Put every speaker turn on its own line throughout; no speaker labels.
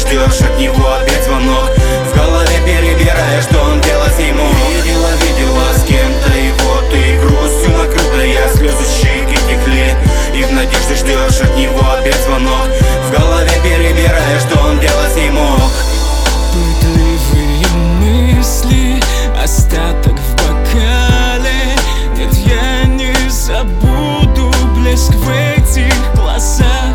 ждешь от него опять звонок. В голове перебираешь, что он делать с ней мог. Видела с кем-то его ты, грустью накрытая, слезы щеки текли. И в надежде ждешь от него опять звонок. В голове перебираешь, что он делать с ней мог.
Пытливые мысли, остаток в бокале. Нет, я не забуду блеск в этих глазах,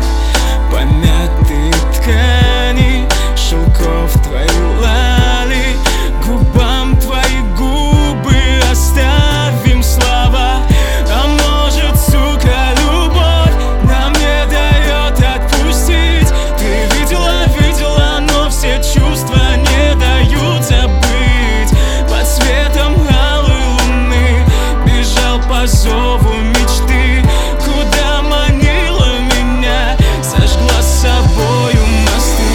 помятые ткани, шелков твоей лали. Губам твои губы оставим слова. А может, сука, любовь нам не дает отпустить. Ты видела, но все чувства не дают забыть. Под светом алой луны бежал по зову мечты. Куда манила меня, сожгла с собою мосты.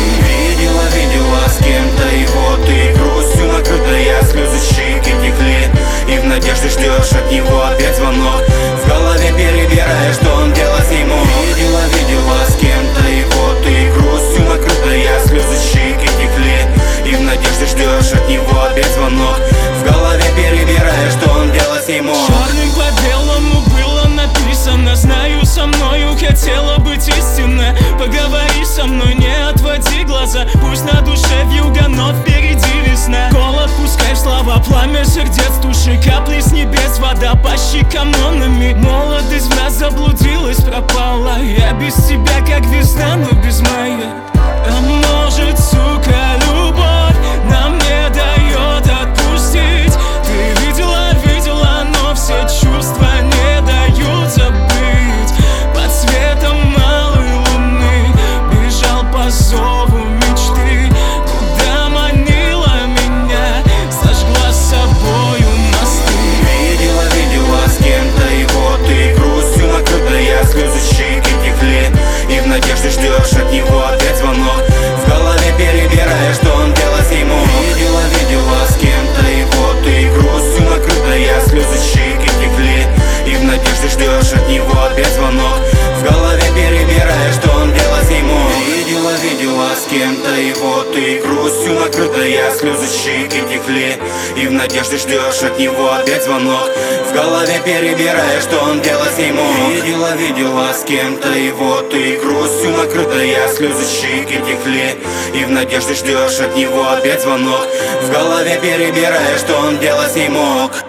Видела с кем-то его ты, грустью накрытая, слезы щеки текли. И в надежде ждешь от него опять звонок. В голове перебираешь, что он делать с ней мог. Видела с кем-то его ты, грустью накрытая, слезы щеки текли. И в надежде ждешь от него опять звонок. В голове перебираешь, что он делать с ней мог.
Черным по белому было написано: знаю, со мною хотела быть истинна. Поговори со мной, не отводи глаза. Пусть на душе вьюга, но впереди весна. Голод пускай в слова, пламя сердец туши. Капли с небес, вода по щекам монами. Молодость в нас заблудилась, пропала. Я без тебя как весна, но без мая. А может, сука, любовь нам не дает отпустить. Ты видела, но все чувства не дают забыть. Под светом малой луны бежал по зову мечты. Куда манила меня, сожгла с собою мосты.
Видела с кем-то его ты, грустью накрытая, слезы щеки текли. И в надежде ждешь от него опять звонок. В голове перебираешь, что он делать с ней мог. Видела с кем-то его ты, грустью накрытая, слезы щеки текли. И в надежде ждешь от него опять звонок. В голове перебираешь, что он делать с ней мог. Видела с кем-то его ты, грустью накрытая, слезы щеки текли. И в надежде ждешь от него опять звонок. В голове перебираешь, что он делать с ней мог. Видела с кем-то его ты, грустью накрытая, слезы щеки текли. И в надежде ждешь от него опять звонок. В голове перебираешь, что он делать с ней мог.